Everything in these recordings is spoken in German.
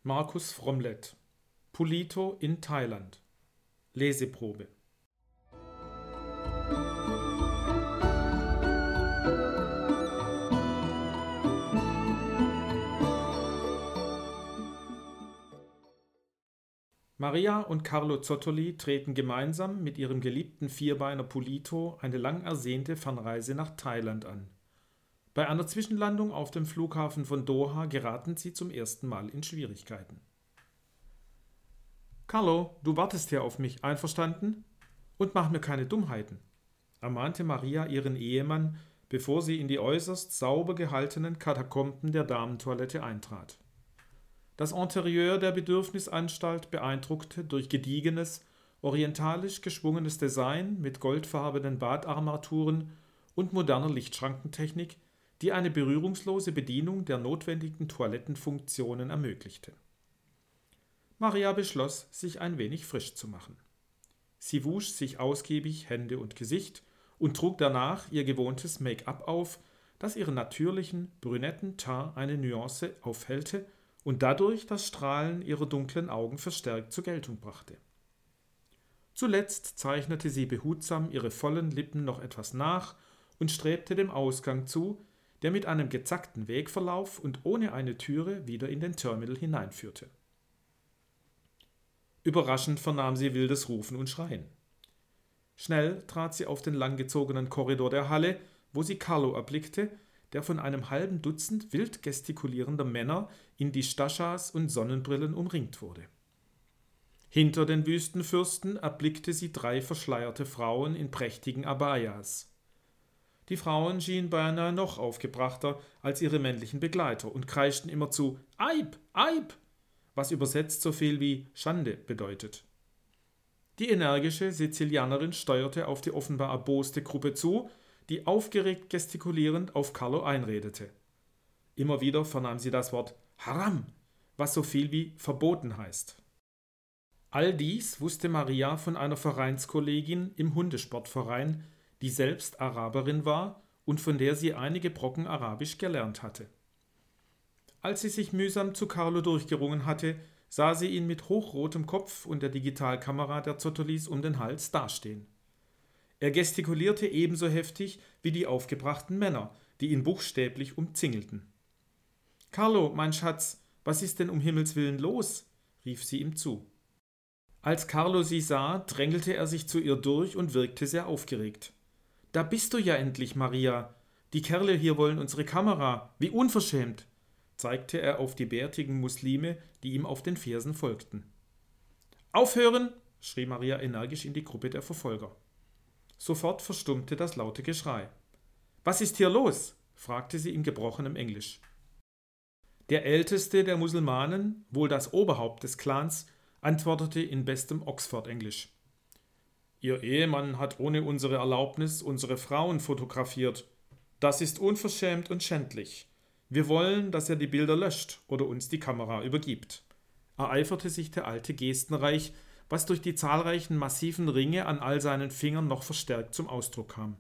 Markus Fromlet. Pulito in Thailand. Leseprobe. Maria und Carlo Zottoli treten gemeinsam mit ihrem geliebten Vierbeiner Pulito eine lang ersehnte Fernreise nach Thailand an. Bei einer Zwischenlandung auf dem Flughafen von Doha geraten sie zum ersten Mal in Schwierigkeiten. »Carlo, du wartest hier auf mich, einverstanden? Und mach mir keine Dummheiten«, ermahnte Maria ihren Ehemann, bevor sie in die äußerst sauber gehaltenen Katakomben der Damentoilette eintrat. Das Interieur der Bedürfnisanstalt beeindruckte durch gediegenes, orientalisch geschwungenes Design mit goldfarbenen Badarmaturen und moderner Lichtschrankentechnik, die eine berührungslose Bedienung der notwendigen Toilettenfunktionen ermöglichte. Maria beschloss, sich ein wenig frisch zu machen. Sie wusch sich ausgiebig Hände und Gesicht und trug danach ihr gewohntes Make-up auf, das ihren natürlichen, brünetten Teint eine Nuance aufhellte und dadurch das Strahlen ihrer dunklen Augen verstärkt zur Geltung brachte. Zuletzt zeichnete sie behutsam ihre vollen Lippen noch etwas nach und strebte dem Ausgang zu, der mit einem gezackten Wegverlauf und ohne eine Türe wieder in den Terminal hineinführte. Überraschend vernahm sie wildes Rufen und Schreien. Schnell trat sie auf den langgezogenen Korridor der Halle, wo sie Carlo erblickte, der von einem halben Dutzend wild gestikulierender Männer in die Staschas und Sonnenbrillen umringt wurde. Hinter den Wüstenfürsten erblickte sie 3 verschleierte Frauen in prächtigen Abayas. Die Frauen schienen beinahe noch aufgebrachter als ihre männlichen Begleiter und kreischten immerzu »Eib! Eib!«, was übersetzt so viel wie »Schande« bedeutet. Die energische Sizilianerin steuerte auf die offenbar erboste Gruppe zu, die aufgeregt gestikulierend auf Carlo einredete. Immer wieder vernahm sie das Wort »Haram«, was so viel wie »verboten« heißt. All dies wusste Maria von einer Vereinskollegin im Hundesportverein, die selbst Araberin war und von der sie einige Brocken Arabisch gelernt hatte. Als sie sich mühsam zu Carlo durchgerungen hatte, sah sie ihn mit hochrotem Kopf und der Digitalkamera der Zottolis um den Hals dastehen. Er gestikulierte ebenso heftig wie die aufgebrachten Männer, die ihn buchstäblich umzingelten. »Carlo, mein Schatz, was ist denn um Himmels willen los?«, rief sie ihm zu. Als Carlo sie sah, drängelte er sich zu ihr durch und wirkte sehr aufgeregt. »Da bist du ja endlich, Maria. Die Kerle hier wollen unsere Kamera. Wie unverschämt«, zeigte er auf die bärtigen Muslime, die ihm auf den Fersen folgten. »Aufhören«, schrie Maria energisch in die Gruppe der Verfolger. Sofort verstummte das laute Geschrei. »Was ist hier los?«, fragte sie in gebrochenem Englisch. Der älteste der Musulmanen, wohl das Oberhaupt des Clans, antwortete in bestem Oxford-Englisch. »Ihr Ehemann hat ohne unsere Erlaubnis unsere Frauen fotografiert. Das ist unverschämt und schändlich. Wir wollen, dass er die Bilder löscht oder uns die Kamera übergibt«, ereiferte sich der Alte gestenreich, was durch die zahlreichen massiven Ringe an all seinen Fingern noch verstärkt zum Ausdruck kam.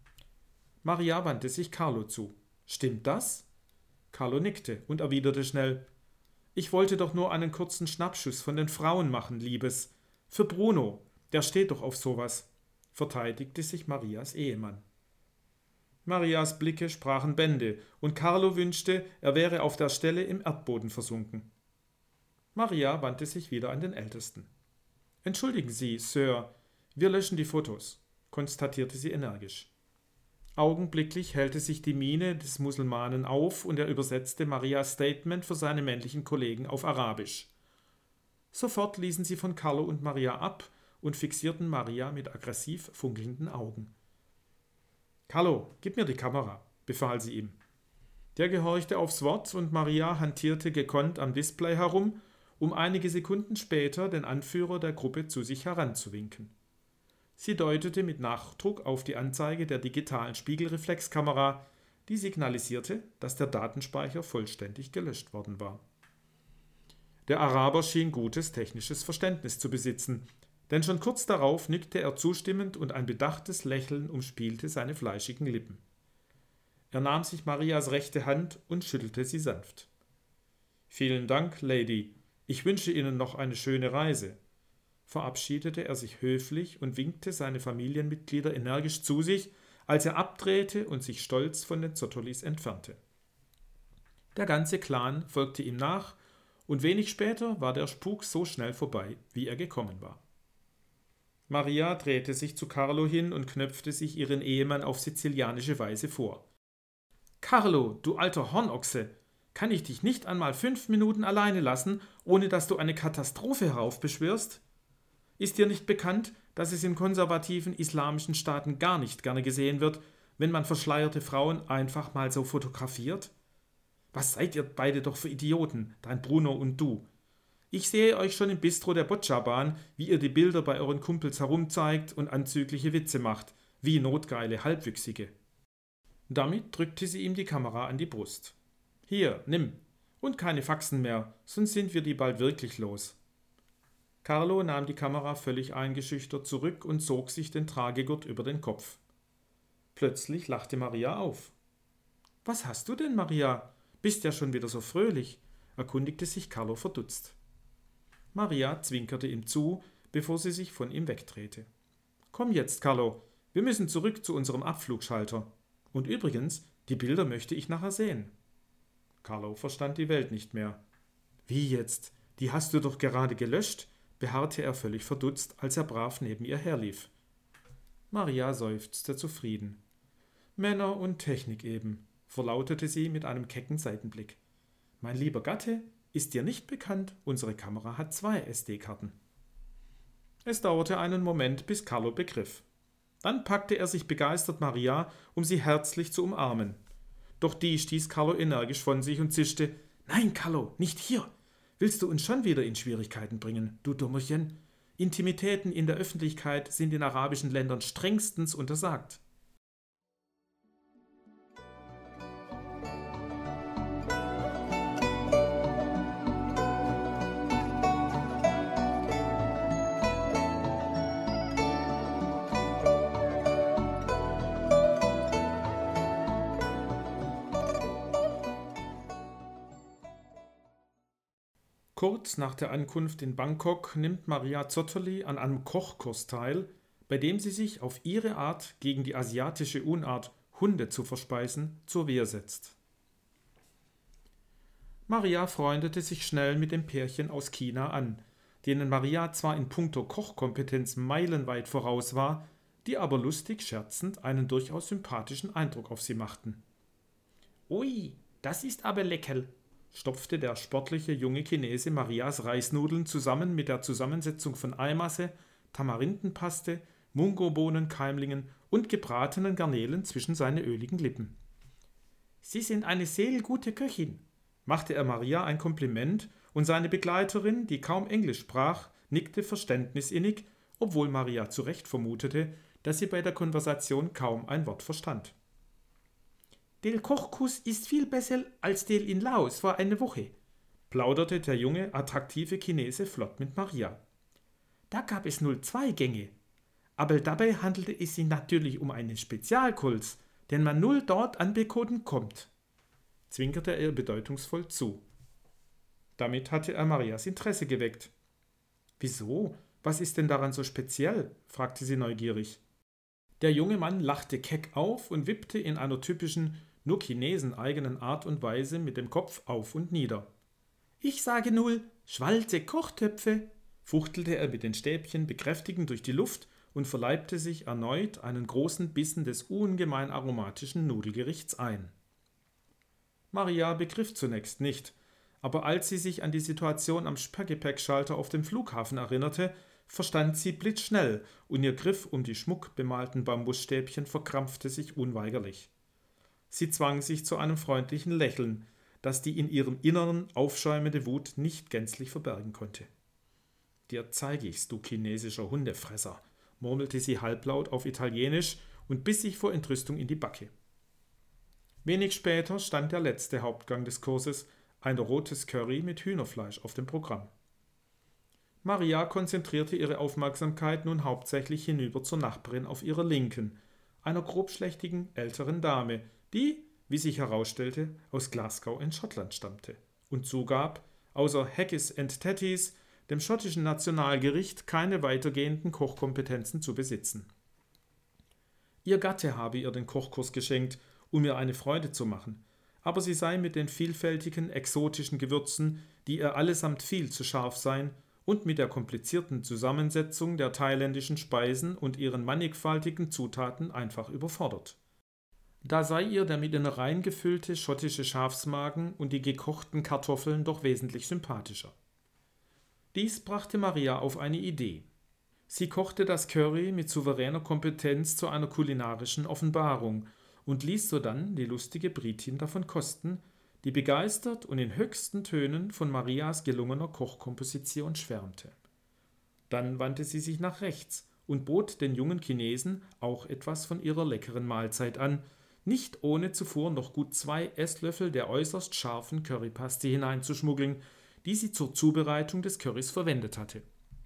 Maria wandte sich Carlo zu. »Stimmt das?« Carlo nickte und erwiderte schnell. »Ich wollte doch nur einen kurzen Schnappschuss von den Frauen machen, Liebes. Für Bruno, der steht doch auf sowas«, verteidigte sich Marias Ehemann. Marias Blicke sprachen Bände, und Carlo wünschte, er wäre auf der Stelle im Erdboden versunken. Maria wandte sich wieder an den Ältesten. »Entschuldigen Sie, Sir, wir löschen die Fotos«, konstatierte sie energisch. Augenblicklich hellte sich die Miene des Musulmanen auf und er übersetzte Marias Statement für seine männlichen Kollegen auf Arabisch. Sofort ließen sie von Carlo und Maria ab und fixierten Maria mit aggressiv funkelnden Augen. »Carlo, gib mir die Kamera«, befahl sie ihm. Der gehorchte aufs Wort und Maria hantierte gekonnt am Display herum, um einige Sekunden später den Anführer der Gruppe zu sich heranzuwinken. Sie deutete mit Nachdruck auf die Anzeige der digitalen Spiegelreflexkamera, die signalisierte, dass der Datenspeicher vollständig gelöscht worden war. Der Araber schien gutes technisches Verständnis zu besitzen, denn schon kurz darauf nickte er zustimmend und ein bedachtes Lächeln umspielte seine fleischigen Lippen. Er nahm sich Marias rechte Hand und schüttelte sie sanft. »Vielen Dank, Lady«, Ich wünsche Ihnen noch eine schöne Reise. Verabschiedete er sich höflich und winkte seine Familienmitglieder energisch zu sich, als er abdrehte und sich stolz von den Zottolis entfernte. Der ganze Clan folgte ihm nach, und wenig später war der Spuk so schnell vorbei, wie er gekommen war. Maria drehte sich zu Carlo hin und knöpfte sich ihren Ehemann auf sizilianische Weise vor. »Carlo, du alter Hornochse, kann ich dich nicht einmal 5 Minuten alleine lassen, ohne dass du eine Katastrophe heraufbeschwörst? Ist dir nicht bekannt, dass es in konservativen islamischen Staaten gar nicht gerne gesehen wird, wenn man verschleierte Frauen einfach mal so fotografiert? Was seid ihr beide doch für Idioten, dein Bruno und du? Ich sehe euch schon im Bistro der Boccia-Bahn, wie ihr die Bilder bei euren Kumpels herumzeigt und anzügliche Witze macht, wie notgeile Halbwüchsige.« Damit drückte sie ihm die Kamera an die Brust. »Hier, nimm. Und keine Faxen mehr, sonst sind wir die bald wirklich los.« Carlo nahm die Kamera völlig eingeschüchtert zurück und zog sich den Tragegurt über den Kopf. Plötzlich lachte Maria auf. »Was hast du denn, Maria? Bist ja schon wieder so fröhlich«, erkundigte sich Carlo verdutzt. Maria zwinkerte ihm zu, bevor sie sich von ihm wegdrehte. »Komm jetzt, Carlo, wir müssen zurück zu unserem Abflugschalter. Und übrigens, die Bilder möchte ich nachher sehen.« Carlo verstand die Welt nicht mehr. »Wie jetzt? Die hast du doch gerade gelöscht?«, beharrte er völlig verdutzt, als er brav neben ihr herlief. Maria seufzte zufrieden. »Männer und Technik eben«, verlautete sie mit einem kecken Seitenblick. »Mein lieber Gatte, ist dir nicht bekannt, unsere Kamera hat 2 SD-Karten.« Es dauerte einen Moment, bis Carlo begriff. Dann packte er sich begeistert Maria, um sie herzlich zu umarmen. Doch die stieß Carlo energisch von sich und zischte: »Nein, Carlo, nicht hier! Willst du uns schon wieder in Schwierigkeiten bringen, du Dummerchen? Intimitäten in der Öffentlichkeit sind in arabischen Ländern strengstens untersagt.« Kurz nach der Ankunft in Bangkok nimmt Maria Zottoli an einem Kochkurs teil, bei dem sie sich auf ihre Art gegen die asiatische Unart, Hunde zu verspeisen, zur Wehr setzt. Maria freundete sich schnell mit dem Pärchen aus China an, denen Maria zwar in puncto Kochkompetenz meilenweit voraus war, die aber lustig scherzend einen durchaus sympathischen Eindruck auf sie machten. »Ui, das ist aber leckerl«, stopfte der sportliche junge Chinese Marias Reisnudeln zusammen mit der Zusammensetzung von Eimasse, Tamarindenpaste, Mungobohnenkeimlingen und gebratenen Garnelen zwischen seine öligen Lippen. »Sie sind eine seelgute Köchin«, machte er Maria ein Kompliment, und seine Begleiterin, die kaum Englisch sprach, nickte verständnisinnig, obwohl Maria zu Recht vermutete, dass sie bei der Konversation kaum ein Wort verstand. »Der Kochkurs ist viel besser als der in Laos vor einer Woche«, plauderte der junge, attraktive Chinese flott mit Maria. »Da gab es nur 2 Gänge. Aber dabei handelte es sich natürlich um einen Spezialkurs, den man nur dort anbekommen kommt«, zwinkerte er ihr bedeutungsvoll zu. Damit hatte er Marias Interesse geweckt. »Wieso? Was ist denn daran so speziell?«, fragte sie neugierig. Der junge Mann lachte keck auf und wippte in einer typischen, nur Chinesen eigenen Art und Weise mit dem Kopf auf und nieder. »Ich sage nur, schwalze Kochtöpfe«, fuchtelte er mit den Stäbchen bekräftigend durch die Luft und verleibte sich erneut einen großen Bissen des ungemein aromatischen Nudelgerichts ein. Maria begriff zunächst nicht, aber als sie sich an die Situation am Sperrgepäckschalter auf dem Flughafen erinnerte, verstand sie blitzschnell, und ihr Griff um die schmuckbemalten Bambusstäbchen verkrampfte sich unweigerlich. Sie zwang sich zu einem freundlichen Lächeln, das die in ihrem Inneren aufschäumende Wut nicht gänzlich verbergen konnte. »Dir zeige ich's, du chinesischer Hundefresser«, murmelte sie halblaut auf Italienisch und biss sich vor Entrüstung in die Backe. Wenig später stand der letzte Hauptgang des Kurses, ein rotes Curry mit Hühnerfleisch, auf dem Programm. Maria konzentrierte ihre Aufmerksamkeit nun hauptsächlich hinüber zur Nachbarin auf ihrer Linken, einer grobschlächtigen älteren Dame, die, wie sich herausstellte, aus Glasgow in Schottland stammte und zugab, außer Haggis and Tatties, dem schottischen Nationalgericht, keine weitergehenden Kochkompetenzen zu besitzen. Ihr Gatte habe ihr den Kochkurs geschenkt, um ihr eine Freude zu machen, aber sie sei mit den vielfältigen, exotischen Gewürzen, die ihr allesamt viel zu scharf seien, und mit der komplizierten Zusammensetzung der thailändischen Speisen und ihren mannigfaltigen Zutaten einfach überfordert. Da sei ihr der mit Innereien gefüllte schottische Schafsmagen und die gekochten Kartoffeln doch wesentlich sympathischer. Dies brachte Maria auf eine Idee. Sie kochte das Curry mit souveräner Kompetenz zu einer kulinarischen Offenbarung und ließ sodann die lustige Britin davon kosten, die begeistert und in höchsten Tönen von Marias gelungener Kochkomposition schwärmte. Dann wandte sie sich nach rechts und bot den jungen Chinesen auch etwas von ihrer leckeren Mahlzeit an, nicht ohne zuvor noch gut 2 Esslöffel der äußerst scharfen Currypaste hineinzuschmuggeln, die sie zur Zubereitung des Currys verwendet hatte.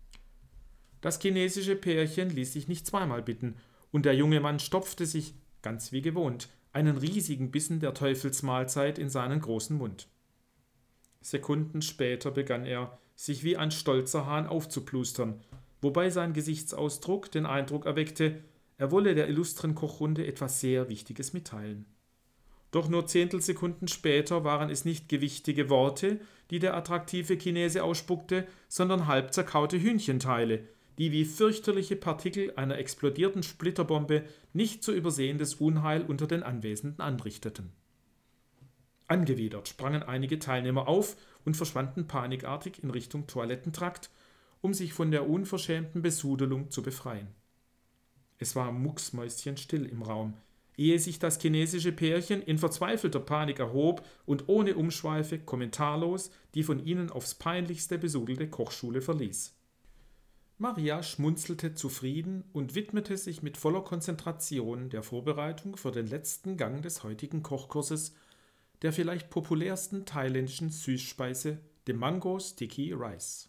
Das chinesische Pärchen ließ sich nicht zweimal bitten, und der junge Mann stopfte sich, ganz wie gewohnt, einen riesigen Bissen der Teufelsmahlzeit in seinen großen Mund. Sekunden später begann er, sich wie ein stolzer Hahn aufzuplustern, wobei sein Gesichtsausdruck den Eindruck erweckte, er wolle der illustren Kochrunde etwas sehr Wichtiges mitteilen. Doch nur Zehntelsekunden später waren es nicht gewichtige Worte, die der attraktive Chinese ausspuckte, sondern halb zerkaute Hühnchenteile, die wie fürchterliche Partikel einer explodierten Splitterbombe nicht zu übersehendes Unheil unter den Anwesenden anrichteten. Angewidert sprangen einige Teilnehmer auf und verschwanden panikartig in Richtung Toilettentrakt, um sich von der unverschämten Besudelung zu befreien. Es war mucksmäuschenstill im Raum, ehe sich das chinesische Pärchen in verzweifelter Panik erhob und ohne Umschweife kommentarlos die von ihnen aufs Peinlichste besudelte Kochschule verließ. Maria schmunzelte zufrieden und widmete sich mit voller Konzentration der Vorbereitung für den letzten Gang des heutigen Kochkurses, der vielleicht populärsten thailändischen Süßspeise, dem Mango Sticky Rice.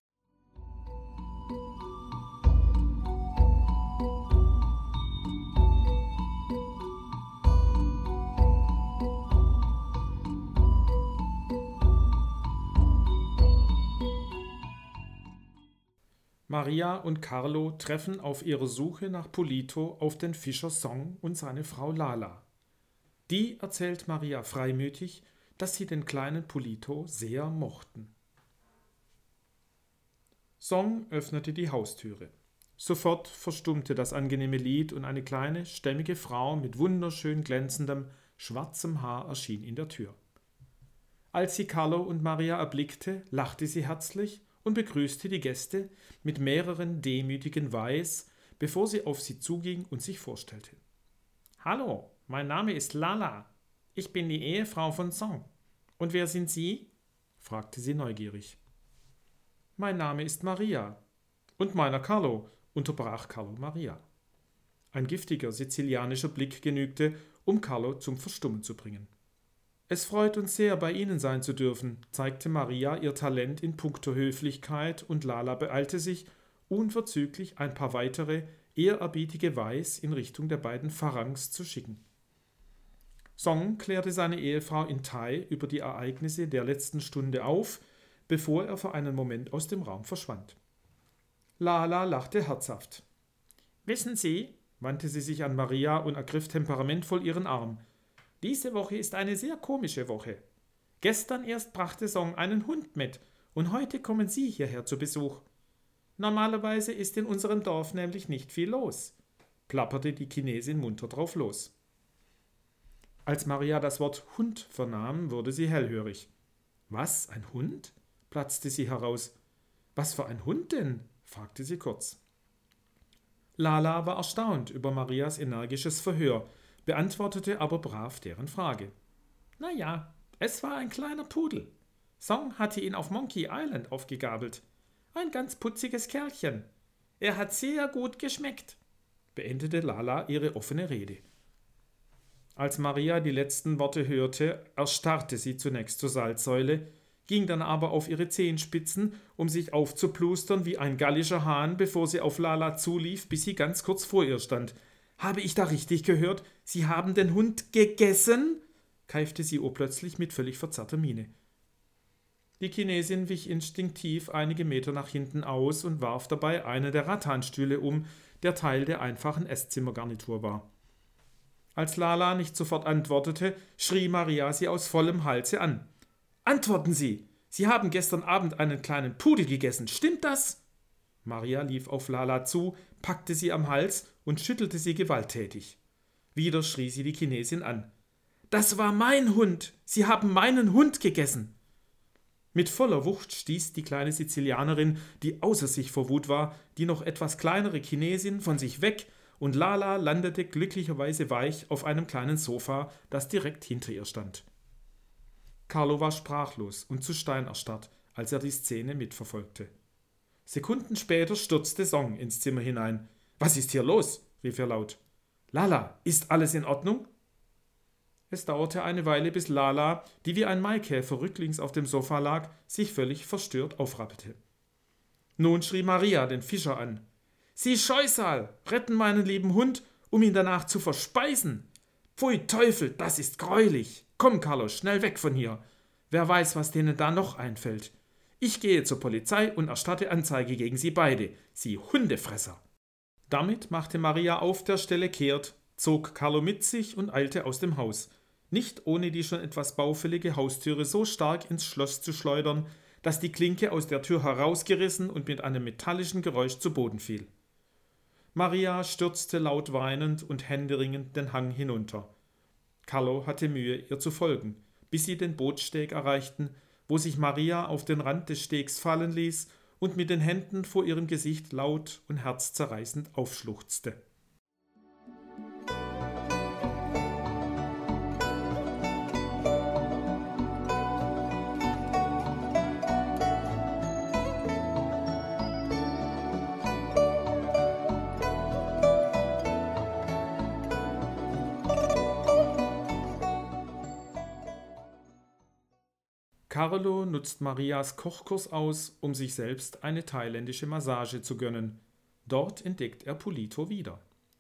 Maria und Carlo treffen auf ihrer Suche nach Polito auf den Fischer Song und seine Frau Lala. Die erzählt Maria freimütig, dass sie den kleinen Polito sehr mochten. Song öffnete die Haustüre. Sofort verstummte das angenehme Lied und eine kleine, stämmige Frau mit wunderschön glänzendem, schwarzem Haar erschien in der Tür. Als sie Carlo und Maria erblickte, lachte sie herzlich und begrüßte die Gäste mit mehreren demütigen Weiß, bevor sie auf sie zuging und sich vorstellte. »Hallo, mein Name ist Lala. Ich bin die Ehefrau von Song. Und wer sind Sie?« fragte sie neugierig. »Mein Name ist Maria. Und meiner Carlo«, unterbrach Carlo Maria. Ein giftiger sizilianischer Blick genügte, um Carlo zum Verstummen zu bringen. »Es freut uns sehr, bei Ihnen sein zu dürfen«, zeigte Maria ihr Talent in puncto Höflichkeit, und Lala beeilte sich, unverzüglich ein paar weitere, ehrerbietige Weiß in Richtung der beiden Pharangs zu schicken. Song klärte seine Ehefrau in Thai über die Ereignisse der letzten Stunde auf, bevor er für einen Moment aus dem Raum verschwand. Lala lachte herzhaft. »Wissen Sie«, wandte sie sich an Maria und ergriff temperamentvoll ihren Arm, »diese Woche ist eine sehr komische Woche. Gestern erst brachte Song einen Hund mit und heute kommen Sie hierher zu Besuch. Normalerweise ist in unserem Dorf nämlich nicht viel los«, plapperte die Chinesin munter drauf los. Als Maria das Wort Hund vernahm, wurde sie hellhörig. »Was, ein Hund?« platzte sie heraus. »Was für ein Hund denn?« fragte sie kurz. Lala war erstaunt über Marias energisches Verhör, beantwortete aber brav deren Frage. »Na ja, es war ein kleiner Pudel. Song hatte ihn auf Monkey Island aufgegabelt. Ein ganz putziges Kerlchen. Er hat sehr gut geschmeckt«, beendete Lala ihre offene Rede. Als Maria die letzten Worte hörte, erstarrte sie zunächst zur Salzsäule, ging dann aber auf ihre Zehenspitzen, um sich aufzuplustern wie ein gallischer Hahn, bevor sie auf Lala zulief, bis sie ganz kurz vor ihr stand. »Habe ich da richtig gehört? Sie haben den Hund gegessen?« keifte sie urplötzlich mit völlig verzerrter Miene. Die Chinesin wich instinktiv einige Meter nach hinten aus und warf dabei einen der Rattanstühle um, der Teil der einfachen Esszimmergarnitur war. Als Lala nicht sofort antwortete, schrie Maria sie aus vollem Halse an. »Antworten Sie! Sie haben gestern Abend einen kleinen Pudel gegessen, stimmt das?« Maria lief auf Lala zu, packte sie am Hals und schüttelte sie gewalttätig. Wieder schrie sie die Chinesin an. »Das war mein Hund! Sie haben meinen Hund gegessen!« Mit voller Wucht stieß die kleine Sizilianerin, die außer sich vor Wut war, die noch etwas kleinere Chinesin von sich weg, und Lala landete glücklicherweise weich auf einem kleinen Sofa, das direkt hinter ihr stand. Carlo war sprachlos und zu Stein erstarrt, als er die Szene mitverfolgte. Sekunden später stürzte Song ins Zimmer hinein. »Was ist hier los?« rief er laut. »Lala, ist alles in Ordnung?« Es dauerte eine Weile, bis Lala, die wie ein Maikäfer rücklings auf dem Sofa lag, sich völlig verstört aufrappelte. Nun schrie Maria den Fischer an. »Sie Scheusal, retten meinen lieben Hund, um ihn danach zu verspeisen! Pfui Teufel, das ist greulich! Komm, Carlos, schnell weg von hier! Wer weiß, was denen da noch einfällt. Ich gehe zur Polizei und erstatte Anzeige gegen sie beide, Sie Hundefresser!« Damit machte Maria auf der Stelle kehrt, zog Carlo mit sich und eilte aus dem Haus, nicht ohne die schon etwas baufällige Haustüre so stark ins Schloss zu schleudern, dass die Klinke aus der Tür herausgerissen und mit einem metallischen Geräusch zu Boden fiel. Maria stürzte laut weinend und händeringend den Hang hinunter. Carlo hatte Mühe, ihr zu folgen, bis sie den Bootssteg erreichten, wo sich Maria auf den Rand des Stegs fallen ließ und mit den Händen vor ihrem Gesicht laut und herzzerreißend aufschluchzte. Carlo nutzt Marias Kochkurs aus, um sich selbst eine thailändische Massage zu gönnen. Dort entdeckt er Pulito wieder.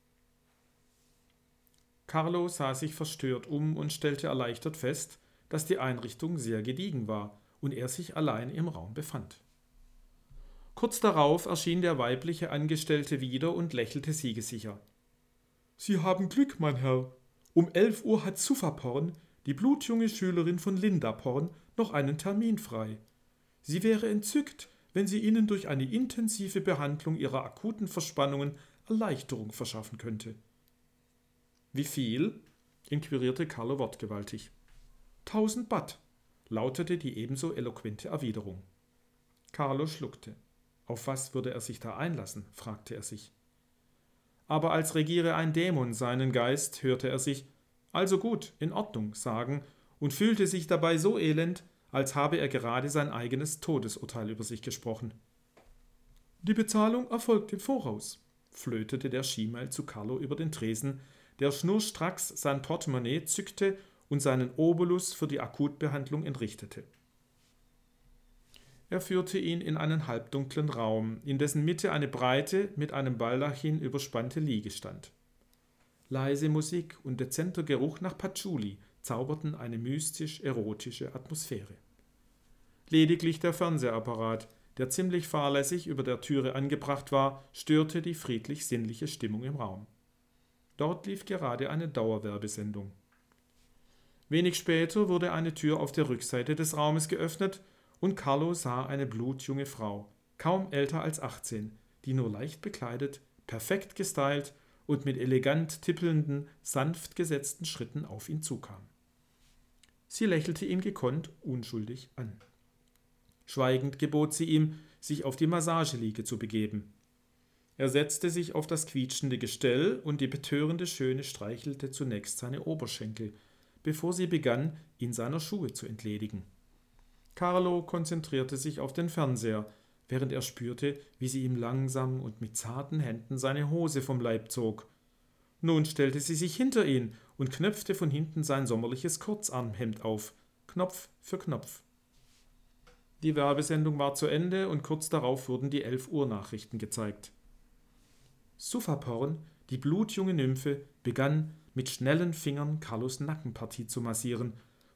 Carlo sah sich verstört um und stellte erleichtert fest, dass die Einrichtung sehr gediegen war und er sich allein im Raum befand. Kurz darauf erschien der weibliche Angestellte wieder und lächelte siegessicher. »Sie haben Glück, mein Herr. Um 11 Uhr hat Sufaporn, die blutjunge Schülerin von Lindaporn, noch einen Termin frei. Sie wäre entzückt, wenn sie Ihnen durch eine intensive Behandlung Ihrer akuten Verspannungen Erleichterung verschaffen könnte.« »Wie viel?« inquirierte Carlo wortgewaltig. »1000 Baht«, lautete die ebenso eloquente Erwiderung. Carlo schluckte. Auf was würde er sich da einlassen, fragte er sich. Aber als regiere ein Dämon seinen Geist, hörte er sich »Also gut, in Ordnung« sagen und fühlte sich dabei so elend, als habe er gerade sein eigenes Todesurteil über sich gesprochen. »Die Bezahlung erfolgt im Voraus«, flötete der Schiemel zu Carlo über den Tresen, der schnurstracks sein Portemonnaie zückte und seinen Obolus für die Akutbehandlung entrichtete. Er führte ihn in einen halbdunklen Raum, in dessen Mitte eine breite, mit einem Baldachin überspannte Liege stand. Leise Musik und dezenter Geruch nach Patchouli zauberten eine mystisch-erotische Atmosphäre. Lediglich der Fernsehapparat, der ziemlich fahrlässig über der Türe angebracht war, störte die friedlich-sinnliche Stimmung im Raum. Dort lief gerade eine Dauerwerbesendung. Wenig später wurde eine Tür auf der Rückseite des Raumes geöffnet und Carlo sah eine blutjunge Frau, kaum älter als 18, die nur leicht bekleidet, perfekt gestylt und mit elegant tippelnden, sanft gesetzten Schritten auf ihn zukam. Sie lächelte ihn gekonnt unschuldig an. Schweigend gebot sie ihm, sich auf die Massageliege zu begeben. Er setzte sich auf das quietschende Gestell und die betörende Schöne streichelte zunächst seine Oberschenkel, bevor sie begann, ihn seiner Schuhe zu entledigen. Carlo konzentrierte sich auf den Fernseher, während er spürte, wie sie ihm langsam und mit zarten Händen seine Hose vom Leib zog. Nun stellte sie sich hinter ihn und knöpfte von hinten sein sommerliches Kurzarmhemd auf, Knopf für Knopf. Die Werbesendung war zu Ende und kurz darauf wurden die 11-Uhr-Nachrichten gezeigt. Sufaporn, die blutjunge Nymphe, begann mit schnellen Fingern Carlos Nackenpartie zu massieren,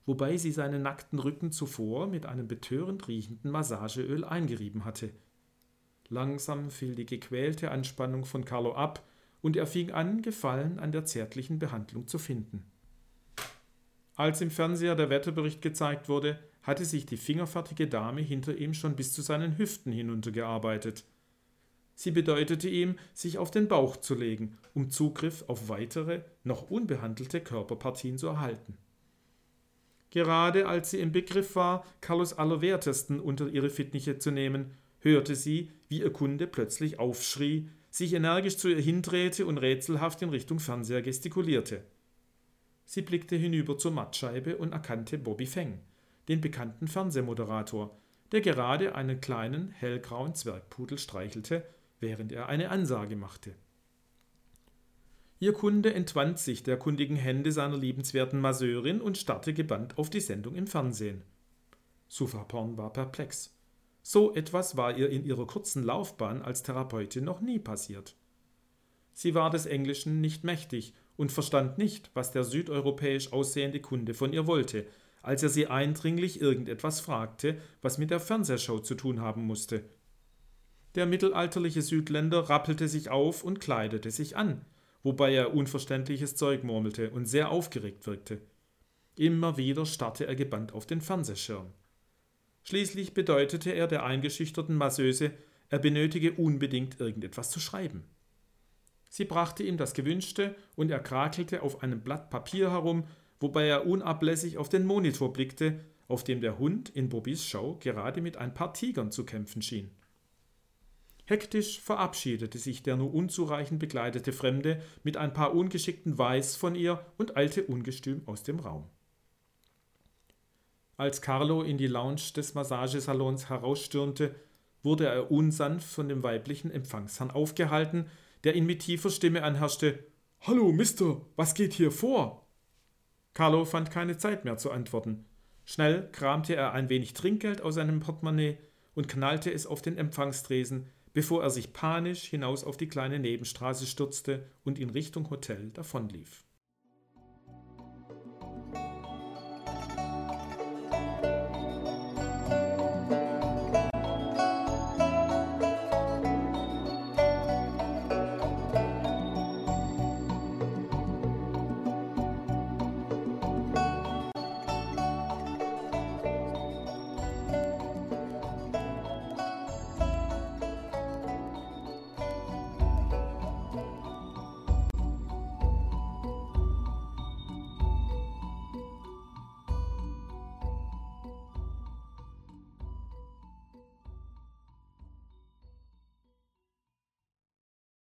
wobei sie seinen nackten Rücken zuvor mit einem betörend riechenden Massageöl eingerieben hatte. Langsam fiel die gequälte Anspannung von Carlo ab und er fing an, Gefallen an der zärtlichen Behandlung zu finden. Als im Fernseher der Wetterbericht gezeigt wurde, hatte sich die fingerfertige Dame hinter ihm schon bis zu seinen Hüften hinuntergearbeitet. Sie bedeutete ihm, sich auf den Bauch zu legen, um Zugriff auf weitere, noch unbehandelte Körperpartien zu erhalten. Gerade als sie im Begriff war, Carlos Allerwertesten unter ihre Fittiche zu nehmen, hörte sie, wie ihr Kunde plötzlich aufschrie, sich energisch zu ihr hindrehte und rätselhaft in Richtung Fernseher gestikulierte. Sie blickte hinüber zur Mattscheibe und erkannte Bobby Feng, den bekannten Fernsehmoderator, der gerade einen kleinen, hellgrauen Zwergpudel streichelte, während er eine Ansage machte. Ihr Kunde entwand sich der kundigen Hände seiner liebenswerten Masseurin und starrte gebannt auf die Sendung im Fernsehen. Suvaporn war perplex. So etwas war ihr in ihrer kurzen Laufbahn als Therapeutin noch nie passiert. Sie war des Englischen nicht mächtig und verstand nicht, was der südeuropäisch aussehende Kunde von ihr wollte, als er sie eindringlich irgendetwas fragte, was mit der Fernsehshow zu tun haben musste. Der mittelalterliche Südländer rappelte sich auf und kleidete sich an, wobei er unverständliches Zeug murmelte und sehr aufgeregt wirkte. Immer wieder starrte er gebannt auf den Fernsehschirm. Schließlich bedeutete er der eingeschüchterten Masseuse, er benötige unbedingt irgendetwas zu schreiben. Sie brachte ihm das Gewünschte und er krakelte auf einem Blatt Papier herum, wobei er unablässig auf den Monitor blickte, auf dem der Hund in Bobbys Show gerade mit ein paar Tigern zu kämpfen schien. Hektisch verabschiedete sich der nur unzureichend bekleidete Fremde mit ein paar ungeschickten Weiß von ihr und eilte ungestüm aus dem Raum. Als Carlo in die Lounge des Massagesalons herausstürmte, wurde er unsanft von dem weiblichen Empfangsherrn aufgehalten, der ihn mit tiefer Stimme anherrschte: »Hallo, Mister, was geht hier vor?« Carlo fand keine Zeit mehr zu antworten. Schnell kramte er ein wenig Trinkgeld aus seinem Portemonnaie und knallte es auf den Empfangstresen, bevor er sich panisch hinaus auf die kleine Nebenstraße stürzte und in Richtung Hotel davonlief.